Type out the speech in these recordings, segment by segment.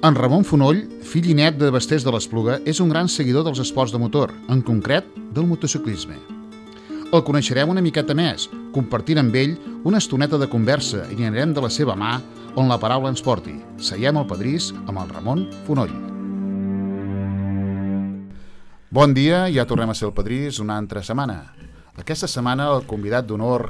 En Ramon Fonoll, fill i net de Basters de l'Espluga, és un gran seguidor dels esports de motor, en concret del motociclisme. El coneixerem una miqueta més, compartint amb ell una estoneta de conversa i anirem de la seva mà on la paraula ens porti. Seiem al Padrís amb el Ramon Fonoll. Bon dia, ja tornem a ser al Padrís una altra setmana. Aquesta setmana el convidat d'honor,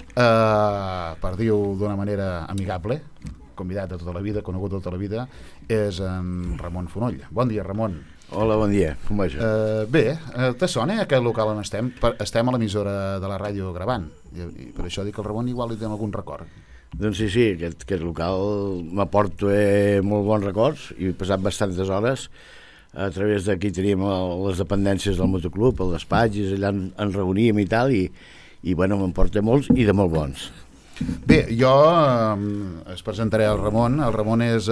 per dir-ho d'una manera amigable, convidat de tota la vida, conegut de tota la vida, és en Ramon Fonoll. Bon dia, Ramon. Hola, bon dia. Com va això? Bé, te sona aquest local on estem? Estem a l'emissora de la ràdio gravant, i per això dic que el Ramon igual li té algun record. Doncs sí, aquest local m'aporta molt bons records i he passat bastantes hores. A través d'aquí teníem les dependències del motoclub, el despatx, allà ens reuníem i tal, i bueno, me'n porta molts i de molt bons. Bé, jo es presentaré al Ramon. El Ramon és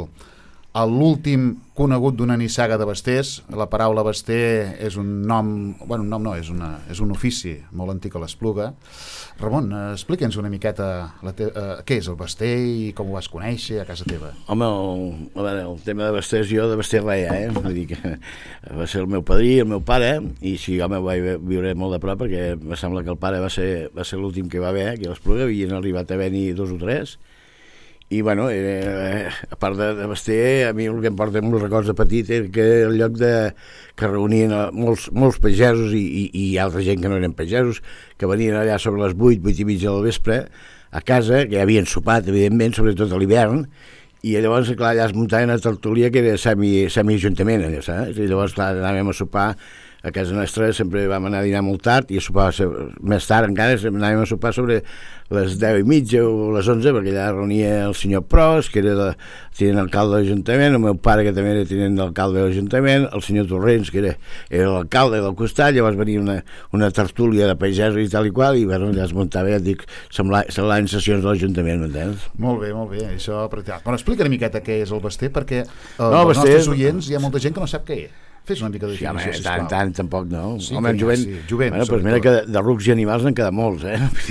l'últim conegut d'una nissaga de Basters. La paraula Baster és un nom, bueno, un nom no, és un ofici molt antic a l'Espluga. Ramon, explica'ns una miqueta què és el Baster i com ho vas conèixer a casa teva. Home, el tema de Baster és jo de Baster Reia, vull dir que va ser el meu padrí, el meu pare, i sí, home, vaig viure molt de prop perquè em sembla que el pare va ser l'últim que va haver aquí a l'Espluga, havien arribat a haver-hi 2 o 3. I bueno, a part de Baster, a mi el que em porta molts records de petit era que el lloc que reunien molts pagesos i altra gent que no eren pagesos, que venien allà sobre les 8 i mitja del vespre a casa, que ja havien sopat, evidentment, sobretot a l'hivern, i llavors, clar, allà es muntaven una tertúlia que era semi-ajuntament, allò, saps? I llavors, clar, anàvem a sopar a casa nostra, sempre vam anar a dinar molt tard i a sopar més tard encara, anàvem a sopar sobre les 10 i mitja o les 11, perquè allà reunia el senyor Pros, que era tinent alcalde de l'Ajuntament, el meu pare, que també era tinent d'alcalde de l'Ajuntament, el senyor Torrents, que era l'alcalde del costat. Llavors venia una tertúlia de pagesos i tal i qual, i bueno, allà es muntava, ja et dic, semblaven sessions de l'Ajuntament, m'entens? Molt bé, això practicat. Bueno, explica una miqueta què és el Baster, perquè els nostres oients hi ha molta gent que no sap què és. Fes una mica de definició, sisplau. Tant, tampoc, no? Sí, home, jovent. Bueno, doncs mira que de rucs i animals n'han quedat molts,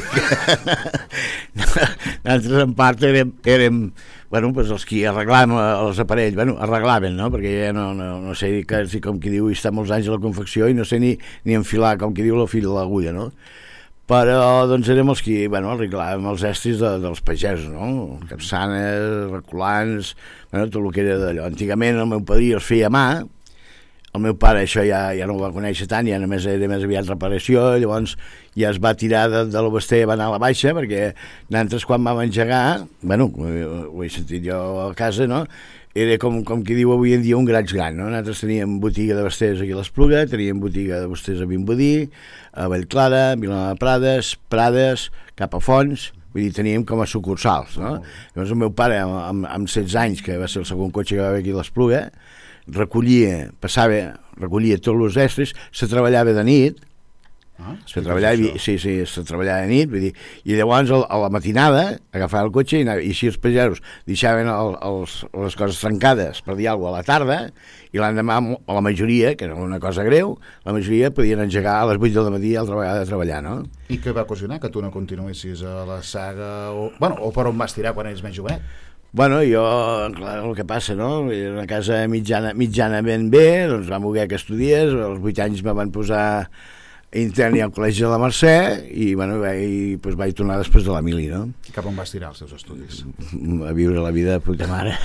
Nosaltres, en part, érem bueno, doncs els qui arreglàvem els aparells, bueno, arreglaven, no? Perquè ja no sé, quasi com qui diu, està molts anys a la confecció i no sé ni enfilar, com qui diu, el fil de l'agulla, no? Però, doncs, érem els qui, bueno, arreglàvem els estris dels pagesos, no? Capçanes, reculants, bueno, tot el que era d'allò. Antigament el meu padrí els feia a mà. El meu pare això ja no ho va conèixer tant, ja només era més aviat reparació, llavors ja es va tirar de la Baster, va anar a la baixa, perquè nosaltres quan vam engegar, bueno, ho he sentit jo a casa, no? Era com qui diu avui en dia un graig gran, no? Nosaltres teníem botiga de Basters aquí a l'Espluga, teníem botiga de Basters a Vimbodí, a Vallclara, a Vilanova de Prades, cap a Fons, vull dir, teníem com a sucursals, no? Llavors el meu pare, amb 16 anys, que va ser el segon cotxe que va haver aquí a l'Espluga, recollia tots els estris, se treballava de nit, se treballava de nit, vull dir, i llavors a la matinada agafava el cotxe i si els pagesos deixaven les coses trencades per dir alguna cosa a la tarda, i l'endemà la majoria, que era una cosa greu, la majoria podien engegar a les 8 del matí altra vegada a treballar, no? I què va ocasionar que tu no continuessis a la saga o per on vas tirar quan eres més jovenet? Bueno, jo, clar, el que passa, no? Era una casa mitjanament bé, doncs vam voler que estudiés, als 8 anys me van posar interni al Col·legi de la Mercè i, bueno, vaig tornar després de la mili, no? I cap on vas tirar els teus estudis? A viure la vida de puta mare.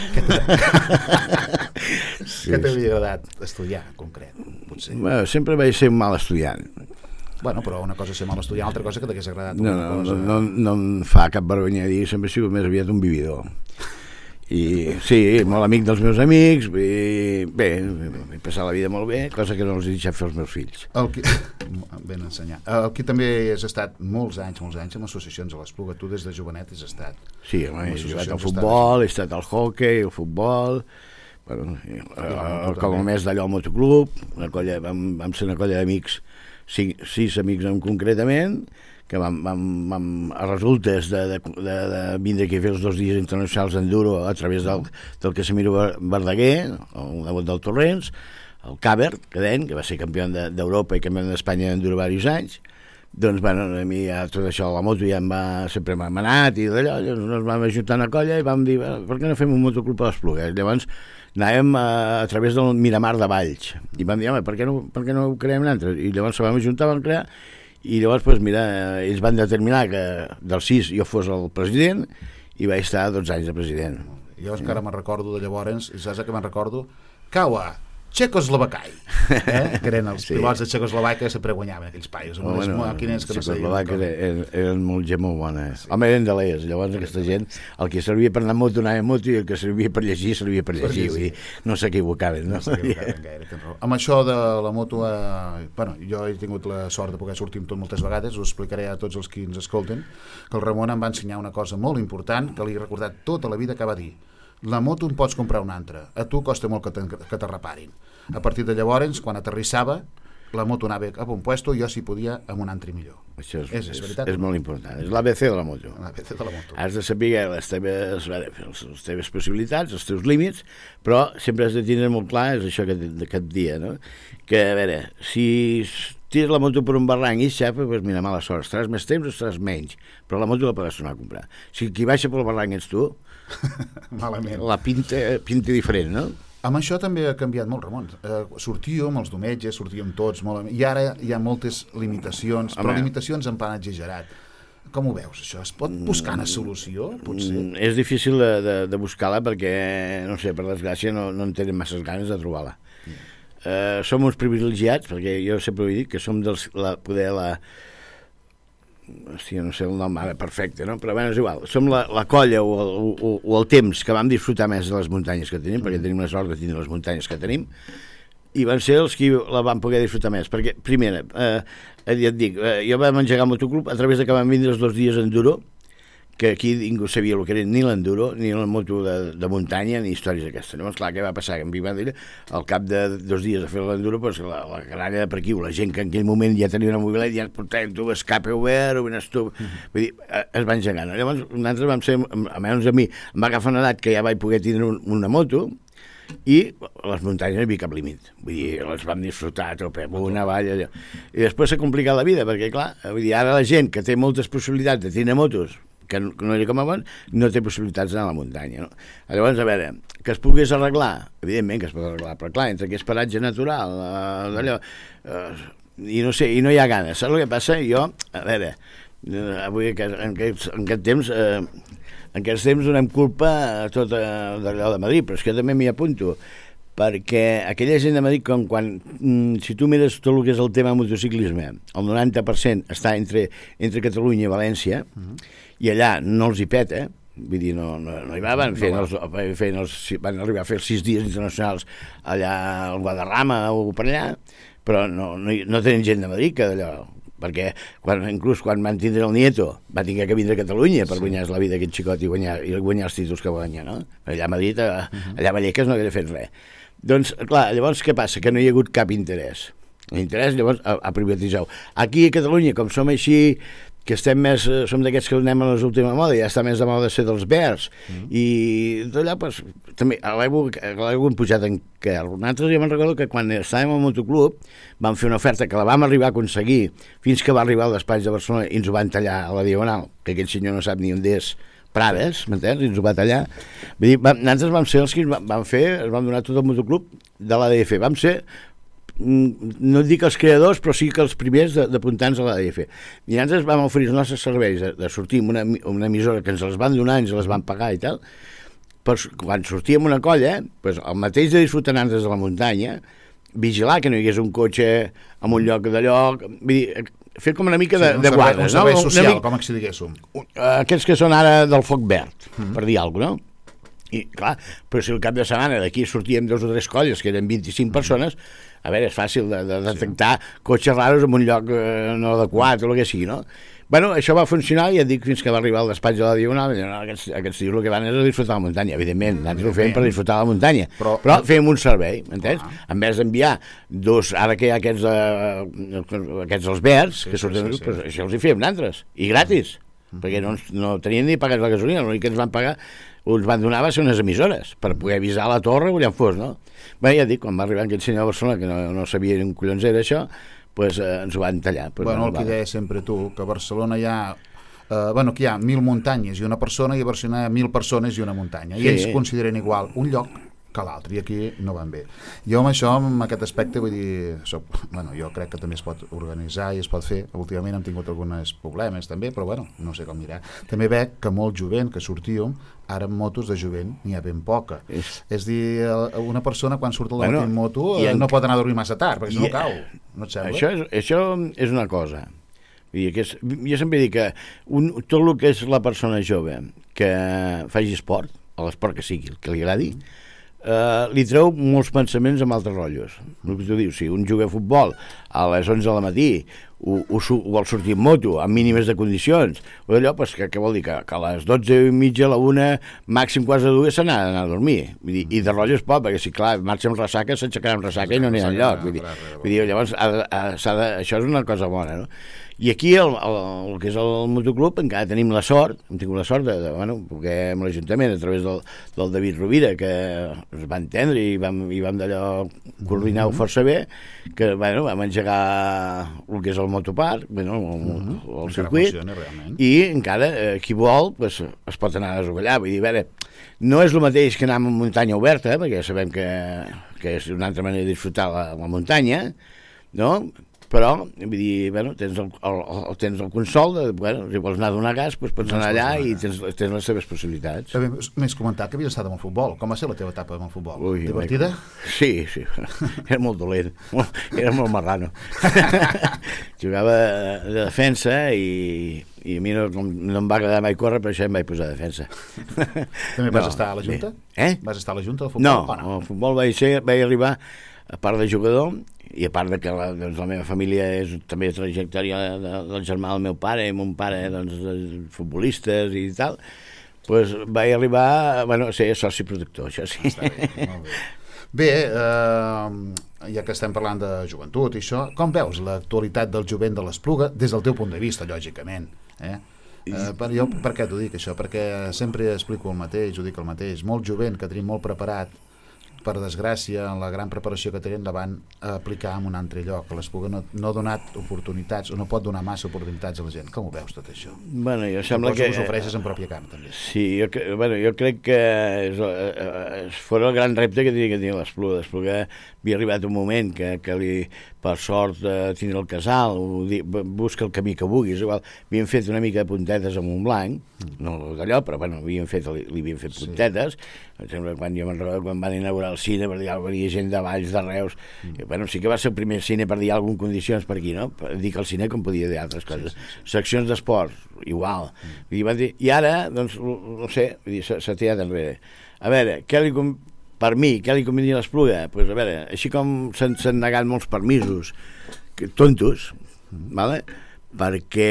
Què t'havia agradat estudiar, en concret, potser? Bueno, sempre vaig ser un mal estudiant. Bueno, però una cosa és ser mal estudiant, altra cosa que t'hagués agradat. No em fa cap vergonya dir, sempre he sigut més aviat un vividor. I sí, molt amic dels meus amics, bé, he passat la vida molt bé, cosa que no els he deixat fer els meus fills. Ben ensenyat. Aquí també has estat molts anys amb associacions a l'Espluga. Tu des de jovenet has estat. Sí, he jugat al futbol, he estat al hoquei, al futbol, bueno, com a més d'allò al motoclub, vam ser una colla d'amics, 6 amics concretament, que vam a resultes de vindre aquí a fer els 2 dies internacionals d'enduro a través del Casemiro Verdaguer, el nebot del Torrents, el Càber, que va ser campió d'Europa i campió d'Espanya d'enduro diversos anys, Doncs, bueno, a mi ja tot això de la moto ja sempre m'ha manat i d'allò, llavors ens vam ajuntar una colla i vam dir, per què no fem un motoclub a l'Esplugues? Llavors anàvem a través del Miramar de Valls i vam dir, home, per què no ho creem nosaltres? I llavors se vam ajuntar, vam crear, i llavors, doncs, mira, ells van determinar que del 6 jo fos el president i vaig estar 12 anys de president. Jo encara me'n recordo de llavors, i saps que me'n recordo? Caua, Txecoslovacai, que eren els pilots de Txecoslovàquia que sempre guanyaven aquells paios, amb unes màquines que no sabien. Eren molt gent molt bona. Home, eren de l'ES, llavors aquesta gent, el que servia per anar en moto anava en moto i el que servia per llegir, vull dir, no s'equivocaven. No s'equivocaven gaire, tens raó. Amb això de la moto, bueno, jo he tingut la sort de poder sortir amb tot moltes vegades, ho explicaré a tots els que ens escolten, que el Ramon em va ensenyar una cosa molt important que li he recordat tota la vida, que va dir: la moto en pots comprar una altra, a tu costa molt que te reparin. A partir de llavors, quan aterrissava, la moto anava a un puesto i jo si podia amb un altre millor. Això és veritat, és molt important, és l'ABC de la moto. L'ABC de la moto. Has de saber les teves possibilitats, els teus límits, però sempre has de tenir molt clar, és això que et dia, no? Que, a veure, si tires la moto per un barranc i xapa, doncs mira, mala sort, estaràs més temps o estaràs menys, però la moto la podràs tornar a comprar. Si qui baixa pel barranc ets tu, malament. La pinta diferent, no? Amb això també ha canviat molt, Ramon. Sortíem els diumenges, sortíem tots molt, i ara hi ha moltes limitacions, però limitacions en plan exagerat. Com ho veus, això? Es pot buscar una solució, potser? És difícil de buscar-la perquè, no sé, per desgràcia no en tenen masses ganes de trobar-la. Som uns privilegiats, perquè jo sempre ho he dit, que som hòstia, no sé el nom ara perfecte, no? Però bé, és igual, som la colla o el temps que vam disfrutar més de les muntanyes que tenim, perquè tenim la sort de tenir les muntanyes que tenim, i van ser els que la van poder disfrutar més, perquè, primera, ja et dic, jo vam engegar el motoclub a través de que van vindre els 2 dies enduro, que aquí ningú sabia el que era ni l'enduro, ni la moto de muntanya, ni històries d'aquestes. Llavors, clar, què va passar? Que em va dir, al cap de 2 dies a fer l'enduro, doncs, la canalla de per aquí, la gent que en aquell moment ja tenia una mobileta, ja portaven tu escape obert, o benes tu... Vull dir, es va engegar. No? Llavors, nosaltres vam ser, almenys a mi, em va agafar una edat que ja vaig poder tindre una moto, i les muntanyes no hi havia cap límit. Vull dir, les vam disfrutar a tope, una vall, allò. I després s'ha complicat la vida, perquè, clar, vull dir, ara la gent que té moltes possibilitats de tenir motos, que no era com abans, no té possibilitats d'anar a la muntanya. No? Llavors, a veure, que es pogués arreglar, evidentment que es pot arreglar, però clar, entre aquest paratge natural, d'allò, i no sé, i no hi ha ganes. Saps el que passa? Jo, a veure, avui en aquest temps, en aquests temps donem culpa a tot d'allò de Madrid, però és que també m'hi apunto, perquè aquella gent de Madrid, si tu mires tot el que és el tema motociclisme, el 90% està entre Catalunya i València, i allà no els hi peta, vull dir, no hi va, van arribar a fer els 6 dies internacionals allà al Guadarrama o per allà, però no tenen gent de Madrid que d'allò, perquè inclús quan van tindre el Nieto va haver que vindre a Catalunya per guanyar la vida aquest xicot i guanyar els títols que va guanyar, no? Allà a Madrid, allà a Vallecas no hagués fet res. Doncs, clar, llavors què passa? Que no hi ha hagut cap interès. L'interès, llavors, a privatitzar-ho. Aquí a Catalunya, com som així, que estem més, som d'aquests que anem a les últimes modes, ja està més de moda ser dels verds, i d'allà, doncs, també, l'Evo hem pujat en Quel. Nosaltres ja me'n recordo que quan estàvem al motoclub vam fer una oferta que la vam arribar a aconseguir fins que va arribar al despatx de Barcelona i ens ho van tallar a la Diagonal, que aquest senyor no sap ni on és Prades, m'entens? I ens ho va tallar. Vull dir, nosaltres vam ser els que es vam donar tot el motoclub de l'ADF. Vam ser, no dic els creadors, però sí que els primers d'apuntar-nos a l'ADF. I nosaltres vam oferir els nostres serveis de sortir amb una emissora que ens les van donar, ens les van pagar i tal, però quan sortíem una colla, doncs el mateix de disfrutar des de la muntanya, vigilar que no hi hagués un cotxe en un lloc d'allò, vull dir, fer com una mica de guarda. Un servei social, com si diguéssim. Aquests que són ara del foc verd, per dir alguna cosa, no? I clar, però si el cap de setmana d'aquí sortíem 2 o 3 colles, que eren 25 persones, a veure, és fàcil de detectar cotxes raros en un lloc no adequat o el que sigui, no? Bueno, això va funcionar, i ja et dic, fins que va arribar al despatx de la Diagonal, i aquests tios el que van és a disfrutar la muntanya, evidentment, nosaltres ho fèiem per disfrutar la muntanya, però fèiem un servei, m'entens? En vez d'enviar 2, ara que hi ha aquests els verds, que surten, això els hi fèiem nosaltres, i gratis, perquè no tenien ni pagat la gasolina, l'únic que ens van pagar, ens van donar va ser unes emissores, per poder avisar a la torre o allà fos, no? Bé, ja dic, quan va arribar aquest senyor a Barcelona, que no sabia ni un collons era això, ens ho van tallar. Bueno, el que deies sempre tu, que a Barcelona hi ha que hi ha 1.000 muntanyes i una persona, i a Barcelona hi ha 1.000 persones i una muntanya, i ells consideren igual un lloc que l'altre, i aquí no van bé. Jo amb això, amb aquest aspecte, vull dir, jo crec que també es pot organitzar i es pot fer. Últimament hem tingut alguns problemes també, però bueno, no sé com anirà. També veig que molt jovent que sortíem, ara en motos de jovent n'hi ha ben poca. És dir, una persona quan surt al matí en moto no pot anar a dormir massa tard, perquè si no cau. No et sembla? Això és una cosa. Jo sempre dic que tot el que és la persona jove que faci esport, o l'esport que sigui, el que li agradi, li treu molts pensaments amb altres rotllos. El que tu dius, si un juga a futbol a les 11 de la matí o vol sortir en moto amb mínimes de condicions, o allò, pues, què vol dir? Que a les 12:30, a la 1, màxim quasi a 2 se n'ha d'anar a dormir. Vull dir, i de rotllos pot, perquè si clar, marxa amb ressaca, s'aixecarà amb ressaca i no anirà enlloc. Vull dir, llavors això és una cosa bona, no? I aquí el que és el motoclub encara tenim la sort, hem tingut la sort perquè amb l'Ajuntament a través del David Rovira, que es va entendre i vam d'allò coordinar-ho força bé, que vam engegar el que és el motoparc, el circuit, i encara qui vol es pot anar a desovellar. Vull dir, a veure, no és el mateix que anar a muntanya oberta, perquè sabem que és una altra manera de disfrutar la muntanya, no? Però, vull dir, tens el consol de, si vols anar a donar gas, pots anar allà i tens les seves possibilitats. M'has comentat que havies estat amb el futbol. Com va ser la teva etapa amb el futbol? Divertida? Sí. Era molt dolent. Era molt marrano. Jugava de defensa i a mi no em va agradar mai córrer, per això em vaig posar a defensa. També vas estar a la Junta? Vas estar a la Junta del futbol? No, al futbol vaig arribar a part de jugador, i a part de que la meva família és també trajectòria del germà del meu pare i mon pare futbolistes i tal, doncs vaig arribar a ser soci productor, això sí. Està bé, molt bé. Bé, ja que estem parlant de joventut i això, com veus l'actualitat del jovent de l'Espluga des del teu punt de vista, lògicament? Per què t'ho dic això? Perquè sempre explico el mateix, ho dic el mateix, molt jovent que tenim molt preparat, per desgràcia, en la gran preparació que tenen la van aplicar en un altre lloc. L'Espluga no ha donat oportunitats o no pot donar massa oportunitats a la gent. Com ho veus tot això? Bueno, jo sembla que us ofereixes en pròpia carn també. Sí, jo crec que és fora el gran repte que tenia l'Espluga. L'Espluga havia arribat un moment que li, per sort, tindre el casal, busca el camí que vulguis, igual, havien fet una mica de puntetes a Montblanc, no d'allò, però li havien fet puntetes. Per exemple, quan jo me'n recordo, quan van inaugurar el cine, per dir, venia gent de Valls, de Reus, sí que va ser el primer cine, per dir alguna condicions per aquí, no? Dic el cine com podia dir altres coses. Seccions d'esports, igual. I ara, doncs, no sé, s'ha tirat enrere. A veure, per mi, què li convenia a l'Espluga? Doncs a veure, així com s'han negat molts permisos tontos, perquè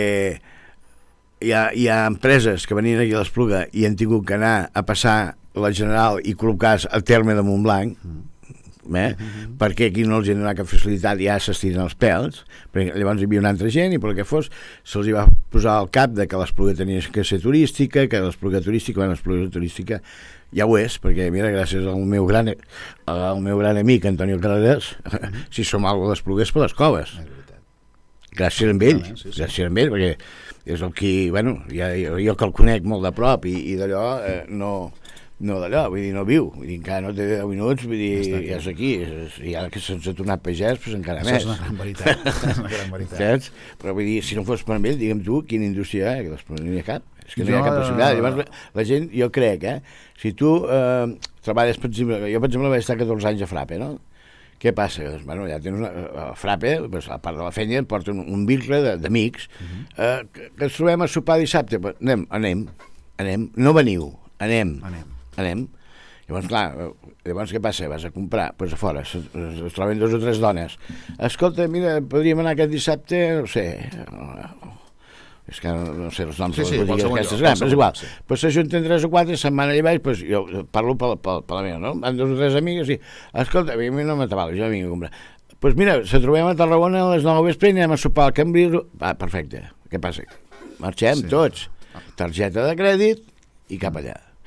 hi ha empreses que venien aquí a l'Espluga i han tingut que anar a passar la General i col·locar al terme de Montblanc, perquè aquí no els han donat cap facilitat i ja s'estiren els pèls, perquè llavors hi havia una altra gent i per el que fos se'ls va posar al cap de que l'Espluga tenia que ser turística, que l'Espluga turística ja ho és, perquè mira, gràcies al meu gran amic Antonio Carreras, si som alguna d'Esplugues per les coves, gràcies a ell, perquè és el que, jo que el conec molt de prop i d'allò no d'allò, vull dir, no viu, vull dir, encara no té 10 minuts, vull dir, ja és aquí, i ara que se'ns ha tornat pagès, doncs encara més. Això és una gran veritat. Però vull dir, si no fos per ell, digue'm tu, quina indústria hi ha, que no hi ha cap, és que no hi ha cap possibilitat. Llavors, la gent, jo crec, si tu treballes, per exemple, jo per exemple vaig estar 14 anys a Frape, no? Què passa? Doncs, ja tens a Frape, a part de la feina, et porten un birre d'amics, que ens trobem a sopar dissabte, anem, no veniu, anem. Llavors, clar, què passa? Vas a comprar, doncs a fora, es troben 2 o 3 dones. Escolta, mira, podríem anar aquest dissabte, no sé, és que no sé els noms de les botigues aquestes grans, és igual. Doncs s'ajunten 3 o 4, se'n van allà baix, jo parlo per la meva, no? Van 2 o 3 amigues i, escolta, a mi no m'atabalo, jo vinc a comprar. Doncs mira, se trobem a Tarragona a les 9 del vespre i anem a sopar al Cambril. Perfecte, què passa? Marxem tots, targeta de crèdit i cap allà.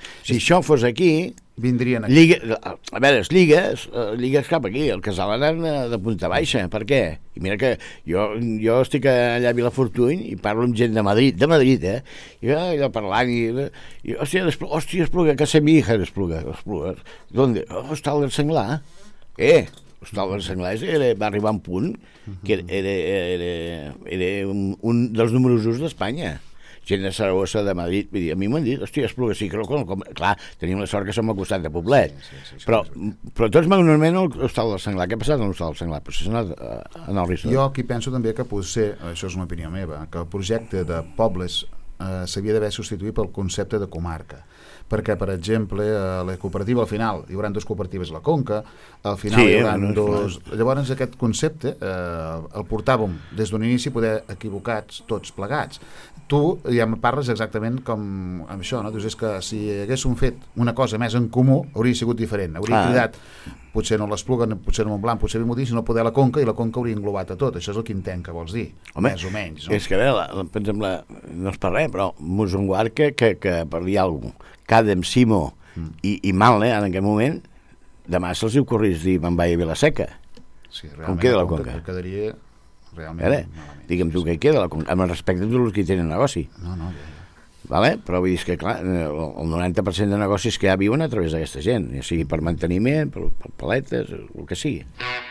Si això fos aquí... Vindrien aquí. A veure, les lligues cap aquí, el casal eren de punta baixa. Per què? I mira que jo estic allà a Vilafortuny i parlo amb gent de Madrid, i allò parlant, i hòstia, Espluga, que se mi hija d'Espluga. ¿Dónde? Hostal del Senglar. Hostal del Senglar va arribar a un punt que era un dels números 1 d'Espanya. Gent de Saragossa, de Madrid, vull dir, a mi m'han dit, hòstia, Espluga, sí, clar, tenim la sort que som al costat de Poblet, però tots m'anomenen l'Hostal del Senglar. Què ha passat amb l'Hostal del Senglar? Però si s'ha anat en el risc. Jo aquí penso també que potser, això és una opinió meva, que el projecte de pobles s'havia d'haver substituït pel concepte de comarca, perquè, per exemple, a la cooperativa al final hi haurà 2 cooperatives a la Conca, al final hi haurà 2... Llavors aquest concepte el portàvem des d'un inici poder equivocats tots plegats. Tu ja em parles exactament com amb això, no? Dius, és que si haguéssim fet una cosa més en comú hauria sigut diferent, hauria cridat potser no l'Espluga, potser no Montblanc, potser Vimbodí, sinó poder la Conca, i la Conca hauria englobat a tot. Això és el que entenc que vols dir. Home, més o menys, no? És que, per exemple, no és per res, però Mosenguar que per dir alguna cosa, Cadem, Simo i Manle, en aquest moment, demà se'ls hi ocorrís dir me'n vaig a Vilaseca. Sí, com queda la Conca? Quedaria realment malament. Digue'm tu què queda la Conca, amb el respecte a tots els que hi tenen negoci. No. Vale? Però vull dir que, clar, el 90% de negocis que ja viuen a través d'aquesta gent, ja sigui per manteniment, per paletes, el que sigui.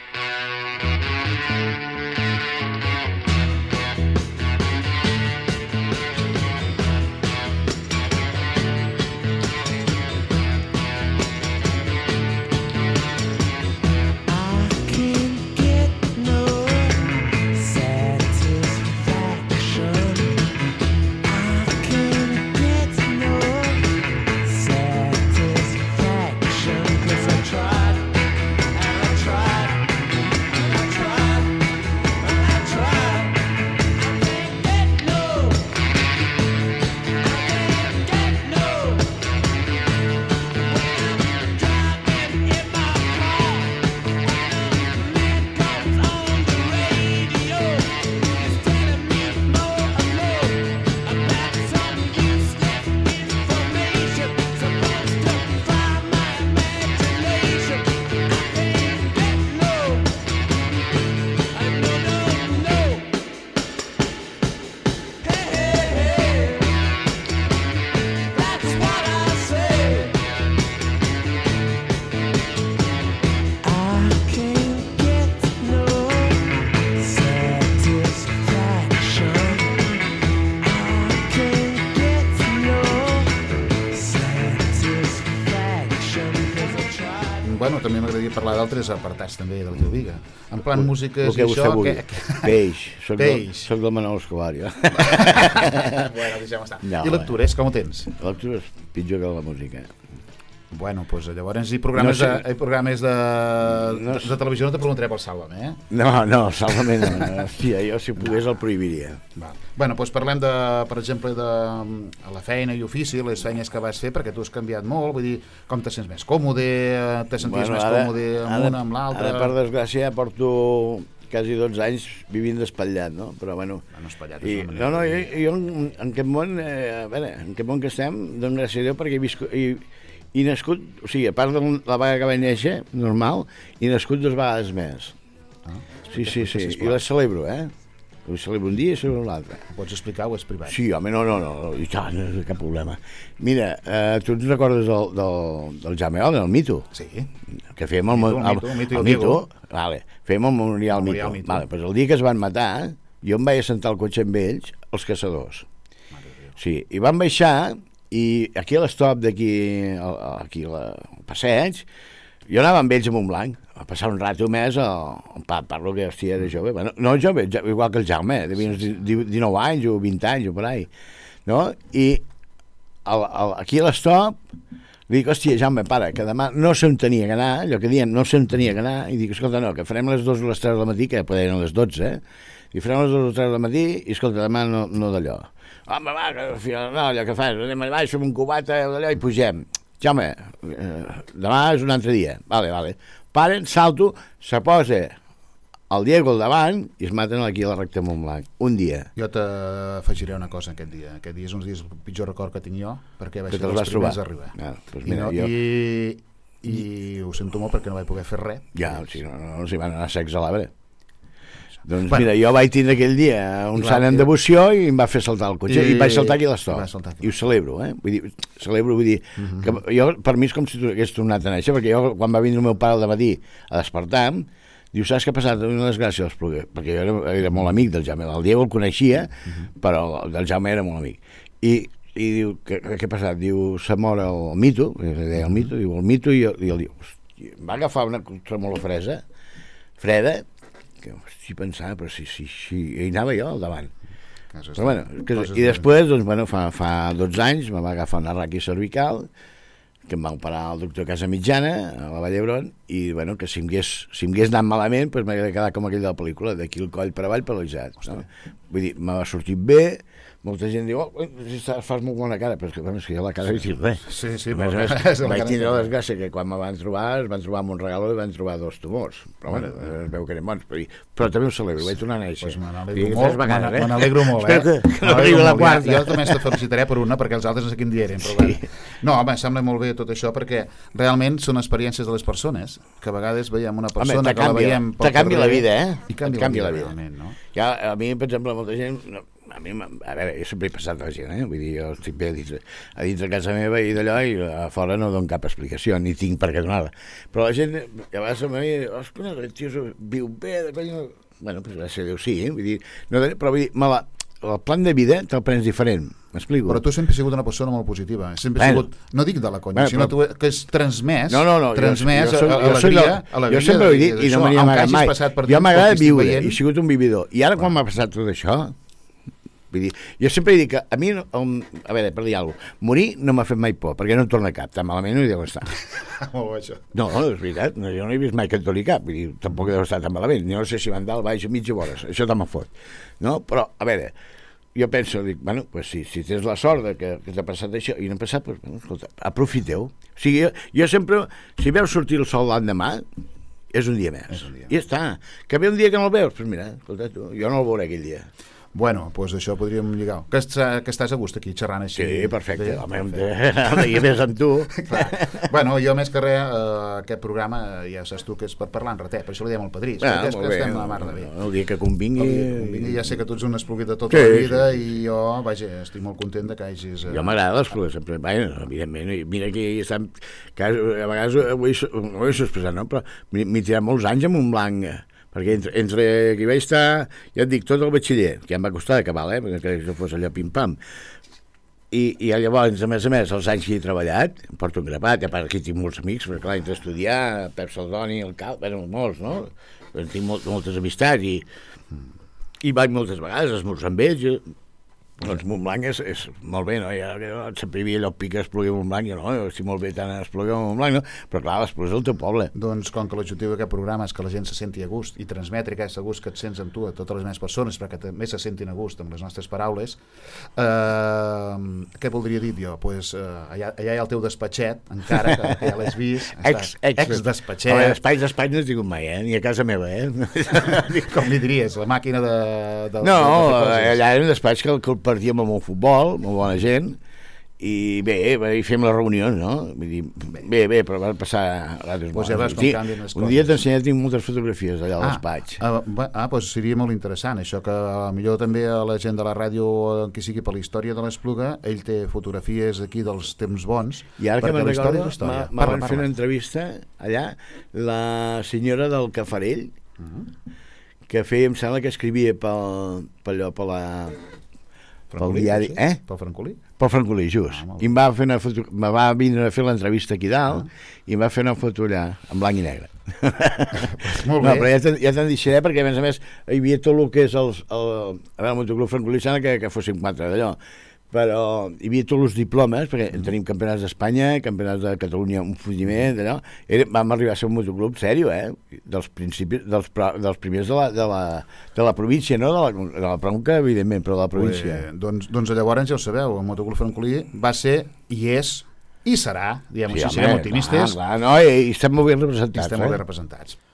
Bueno, també m'agradaria parlar d'altres apartats també del teu Viga. En plan música i això... Peix. Soc del Manol Escobar, jo. Bueno, deixem estar. No, I lectures, com ho tens? Lectures, pitjor que la música. Bueno, doncs llavors hi programes de televisió no te preguntaré pel Sálvame, eh? No, Sálvame no. Hòstia, jo si pogués el prohibiria. Bueno, doncs parlem de, per exemple, de la feina i ofici, les feines que vas fer, perquè tu has canviat molt, vull dir, com te sents més còmode, te senties més còmode amb una, amb l'altra... Ara, per desgràcia, porto quasi 12 anys vivint d'espatllat, no? Però, bueno... Espatllat és una manera... No, jo en aquest món, a veure, en aquest món que estem, dono gràcies a Déu perquè he viscut... I nascut, o sigui, a part de la vaga que vaig néixer, normal, i nascut 2 vegades més. Sí, i la celebro, Ho celebro un dia i celebro l'altre. Pots explicar o és privat? Sí, home, no, i tant, no és cap problema. Mira, tu et recordes del Jaume Oda, del Mito? Sí. Que fèiem el Mito. Vale, fèiem el Memorial Mito. Vale, doncs el dia que es van matar, jo em vaig assentar al cotxe amb ells, els caçadors. Sí, i van baixar... I aquí a l'estop d'aquí, aquí al passeig, jo anava amb ells a Montblanc, a passar un rato més, parlo que, hòstia, era jove, bueno, no jove, igual que el Jaume, devia uns 19 anys o 20 anys o per ahí, no? I aquí a l'estop, dic, hòstia, Jaume, para, que demà no sé on tenia que anar, allò que diuen, no sé on tenia que anar, i dic, escolta, no, que farem les 2 o les 3 del matí, que poder eren les 12, i farem les 2 o 3 del matí, i escolta, demà no d'allò. Home, va, que al final no, allò que fas, anem a baix, fem un cubata d'allò i pugem. Jaume, demà és un altre dia. Vale. Paren, salto, se posa el Diego al davant i es maten aquí a la recta Montblanc, un dia. Jo t'afegiré una cosa aquest dia és un dels pitjors records que tinc jo, perquè vaig ser dels primers a arribar. Doncs mira, I ho sento molt perquè no vaig poder fer res. Ja, o sigui, no s'hi van anar secs a l'arbre. Doncs mira, jo vaig tindre aquell dia un sant en devoció i em va fer saltar el cotxe i vaig saltar aquí a l'estop. I ho celebro, vull dir que jo, per mi és com si hagués tornat a néixer, perquè jo, quan va vindre el meu pare al dematí a despertar-me, diu, saps què ha passat? Una desgràcia dels Pluguer, perquè jo era molt amic del Jaume, el Diego el coneixia, però del Jaume era molt amic. I diu, què ha passat? Diu, se mor el Mito, el Mito, i el diu, em va agafar una tremolor freda, que estic pensant, però sí, hi anava jo al davant. Però bueno, i després, doncs, bueno, fa 12 anys me va agafar una ràquia cervical, que em va operar el doctor Casamitjana a la Vall d'Hebron, i bueno, que si em hagués anat malament, doncs m'hauria quedat com aquell de la pel·lícula, d'aquí el coll per avall paralitzat. No? Vull dir, m'ha sortit bé. Molta gent diu, fas molt bona cara, però és que jo la cara he dit res. Sí, vaig tindre la desgràcia que quan es van trobar amb un regal i van trobar 2 tumors. Però bueno, es veu que eren bons. Però també ho celebro, vaig tornar a néixer. Me n'alegro molt, Espero que no arribi la quarta. Jo també te felicitaré per una, perquè els altres no sé quin dia eren. No, home, sembla molt bé tot això, perquè realment són experiències de les persones, que a vegades veiem una persona que la veiem... Te canvia la vida, I canvia la vida. A mi, per exemple, molta gent... A veure, jo sempre he passat a la gent, vull dir, jo estic bé a dins de casa meva i d'allò, i a fora no dono cap explicació, ni tinc per què donar-la. Però la gent, a vegades a mi, el tio viu bé, bueno, pues gràcies a Déu sí, vull dir, però vull dir, el plan de vida te'l prens diferent, m'explico? Però tu sempre has sigut una persona molt positiva, sempre has sigut, no dic de la conya, sinó que és transmès, alegria, jo sempre ho he dit i no me n'hi ha amagat mai. Jo m'agrada viure, he sigut un vividor, i ara quan m'ha passat tot això, vull dir, jo sempre dic que a mi, a veure, per dir alguna cosa, morir no m'ha fet mai por, perquè no em torna cap, tan malament no hi deu estar. Molt bé, això. No, és veritat, jo no he vist mai que et doni cap, vull dir, tampoc deu estar tan malament, no sé si van dalt, baix, mitja hores, això te me'n fot, no? Però, a veure, jo penso, dic, bueno, pues si tens la sort de que t'ha passat això, i no ha passat, pues, bueno, escolta, aprofiteu. O sigui, jo sempre, si veus sortir el sol l'endemà, és un dia més. I ja està. Que ve un dia que no el veus, doncs mira, escolta tu, jo no el veuré aquell dia. Bueno, doncs això podríem lligar. Que estàs a gust aquí xerrant així. Sí, perfecte. I més amb tu. Bueno, jo més que res, aquest programa ja saps tu que és per parlar en ratet, per això li diem el Padrí. És que estem a la mar de bé. El dia que convingui... Ja sé que tu ets un espluguit de tota la vida i jo, vaja, estic molt content que hagis... Jo m'agrada l'espluguit, sempre, evidentment. Mira que estan... A vegades ho he sospesat, no? Però m'he tirat molts anys amb un blanc... perquè entre que vaig estar, ja et dic, tot el batxiller, que ja em va costar d'acabar, perquè no fos allò pim-pam, i llavors, a més, els anys que he treballat, em porto un grapat, a part aquí tinc molts amics, perquè clar, entre estudiar, Pep Saldoni, el Cal, bueno, molts, no? Tinc moltes amistats, i vaig moltes vegades a esmorzar amb ells, doncs Montblanc és molt bé, no? Sempre hi havia allò pic que Espluguer Montblanc, jo estic molt bé tant a Espluguer Montblanc, no? Però clar, l'Espluguer és el teu poble. Doncs com que l'objectiu d'aquest programa és que la gent se senti a gust i transmetre aquest gust que et sents amb tu a totes les meves persones perquè també se sentin a gust amb les nostres paraules, què voldria dir jo? Pues, allà hi ha el teu despatxet, encara que ja l'has vist. Ex-despatxet. Espais no he tingut mai, ni a casa meva, Com li diries? La màquina de... No, allà era un despatx que el partíem amb el futbol, molt bona gent, i bé, hi fem les reunions, no? Vull dir, bé, però van passar ratos pues ja veus com canvien les coses. Un dia t'ensenyaré, tinc moltes fotografies allà al despatx. Doncs seria molt interessant, això que millor també a la gent de la ràdio, qui sigui per la història de l'Espluga, ell té fotografies aquí dels temps bons. I ara que me'n recordo, me van fer una entrevista allà, la senyora del Cafarell, que feia, em sembla que escrivia pel diari, Pel Francolí? Pel Francolí, just. I em va vindre a fer l'entrevista aquí dalt i em va fer una foto allà, en blanc i negre. Molt bé. No, però ja te'n deixaré perquè, a més, hi havia tot el que és el motoclub Francolí, sembla que fossin 4 d'allò, però hi havia tots els diplomes, perquè tenim campionats d'Espanya, campionats de Catalunya, un fugiment, d'allò. Vam arribar a ser un motoclub sèrio, dels primers de la província, no de la Pronca, evidentment, però de la província. Doncs llavors ja ho sabeu, el motoclub Francolí va ser, i és, i serà, diguem-ho així, serem optimistes. Clar, no, i estem molt ben representats. Estem molt ben representats.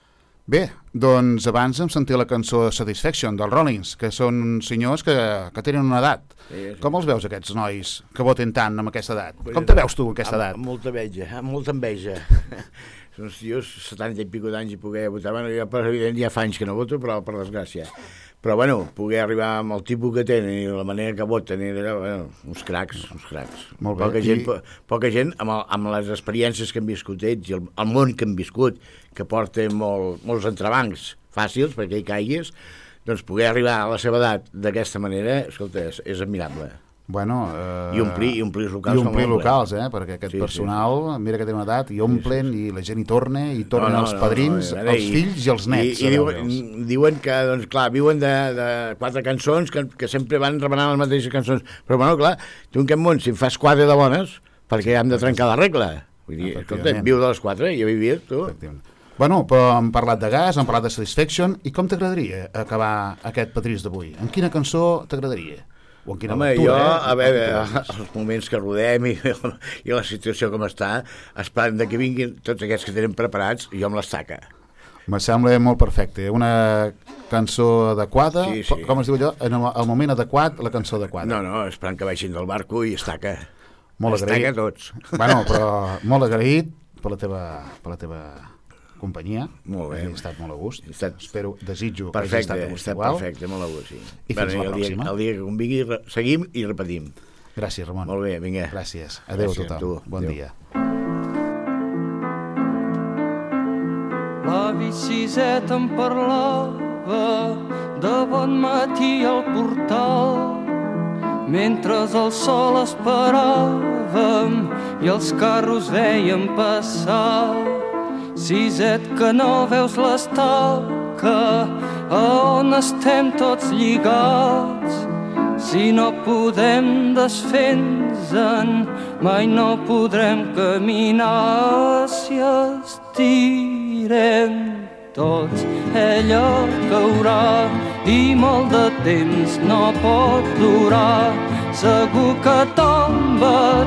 Bé, doncs abans em sentia la cançó Satisfaction dels Rollins, que són senyors que tenen una edat. Sí. Com els veus, aquests nois que voten tant amb aquesta edat? Com te veus tu, aquesta edat? Amb molta enveja. Són uns tios 70 i pico d'anys i poder votar. Bueno, jo, per evident, ja fa anys que no voto, però per desgràcia. Però, bueno, poder arribar amb el tipus que tenen i la manera que voten, uns cracs. Molt bé. Poca gent amb les experiències que han viscut ells i el món que han viscut, que porten molts entrebancs fàcils perquè hi caiguis, doncs poder arribar a la seva edat d'aquesta manera, escolta, és admirable. Bueno, I omplir locals. I omplir locals, perquè aquest personal, mira que té una edat, i omplen, i la gent hi torna, i tornen els padrins, els fills i els nets. I diuen que, doncs, clar, viuen de 4 cançons, que sempre van remenant les mateixes cançons. Però, bueno, clar, tu en aquest món, si en fas 4 de bones, perquè hem de trencar la regla. Vull dir, escolta, viu de les 4 i he vivit, tu. Bueno, però hem parlat de Gas, hem parlat de Satisfaction, i com t'agradaria acabar aquest Patrís d'avui? En quina cançó t'agradaria? Home, jo, a veure, els moments que rodem i la situació com està, esperant que vinguin tots aquests que tenen preparats, jo amb l'estaca. Me sembla molt perfecte. Una cançó adequada, com es diu allò, en el moment adequat, la cançó adequada. No, esperant que baixin del barco i estaca. Molt agraït. Estaca tots. Bueno, però molt agraït per la teva companyia. Molt bé. He estat molt a gust. Desitjo que hagi estat a gust igual. Perfecte, molt a gust, sí. I fins la pròxima. El dia que convingui, seguim i repetim. Gràcies, Ramon. Molt bé, vinga. Gràcies. Adéu a tothom. Bon dia. L'avi Siset em parlava de bon matí al portal, mentre el sol esperàvem i els carros veiem passar. Siset, que no veus l'estaca a on estem tots lligats. Si no podem desfer-nos-en, mai no podrem caminar. Si estirem tots, ella caurà i molt de temps no pot durar. Segur que tomba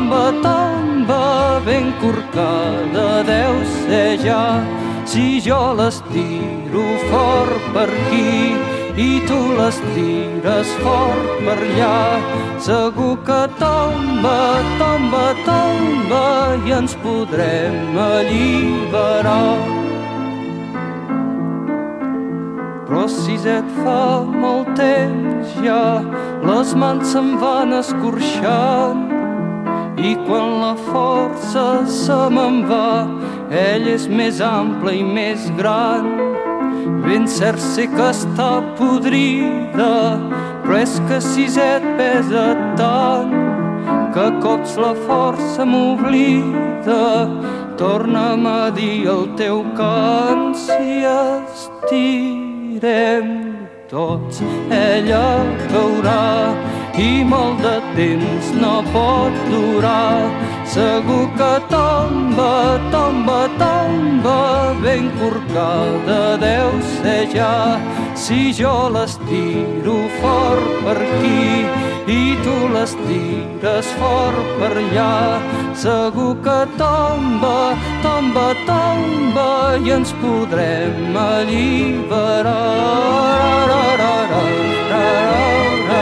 ben corcada deu ser ja. Si jo l'estiro fort per aquí i tu l'estires fort per allà, segur que tomba i ens podrem alliberar. Però Siset, fa molt temps ja, les mans se'm van escorxant, i quan la força se me'n va, ell és més ample i més gran. Ben cert sé que està podrida, però és que Siset pesa tant que a cops la força m'oblida. Torna'm a dir el teu cant. Si estirem tots, ella caurà i molt de temps no pot durar. Segur que tomba ben corcada deu ser ja. Si jo l'estiro fort per aquí i tu l'estires fort per allà, segur que tomba i ens podrem alliberar.